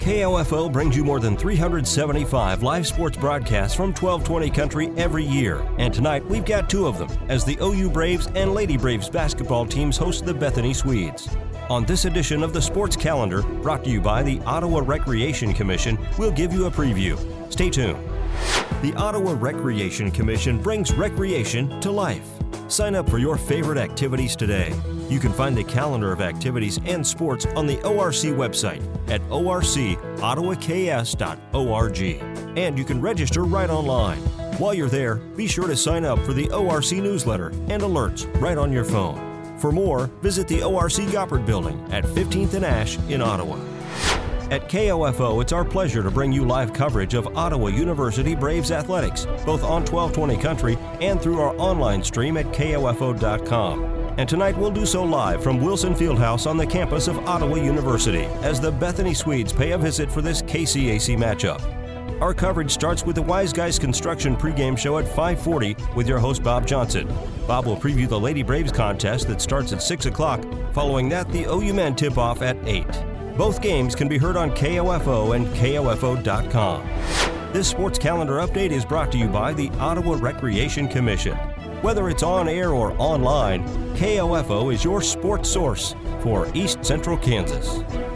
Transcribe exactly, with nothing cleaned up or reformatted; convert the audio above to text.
K O F O brings you more than three hundred seventy-five live sports broadcasts from twelve twenty Country every year. And tonight, we've got two of them, as the O U Braves and Lady Braves basketball teams host the Bethany Swedes. On this edition of the Sports Calendar, brought to you by the Ottawa Recreation Commission, we'll give you a preview. Stay tuned. The Ottawa Recreation Commission brings recreation to life. Sign up for your favorite activities today. You can find the calendar of activities and sports on the O R C website at o r c ottawa k s dot org. And you can register right online. While you're there, be sure to sign up for the O R C newsletter and alerts right on your phone. For more, visit the O R C Goppert Building at fifteenth and Ash in Ottawa. At K O F O, it's our pleasure to bring you live coverage of Ottawa University Braves athletics, both on twelve twenty Country and through our online stream at K O F O dot com. And tonight we'll do so live from Wilson Fieldhouse on the campus of Ottawa University as the Bethany Swedes pay a visit for this K C A C matchup. Our coverage starts with the Wise Guys Construction pregame show at five forty with your host Bob Johnson. Bob will preview the Lady Braves contest that starts at six o'clock. Following that, the O U men tip-off at eight. Both games can be heard on K O F O and K O F O dot com. This sports calendar update is brought to you by the Ottawa Recreation Commission. Whether it's on air or online, K O F O is your sports source for East Central Kansas.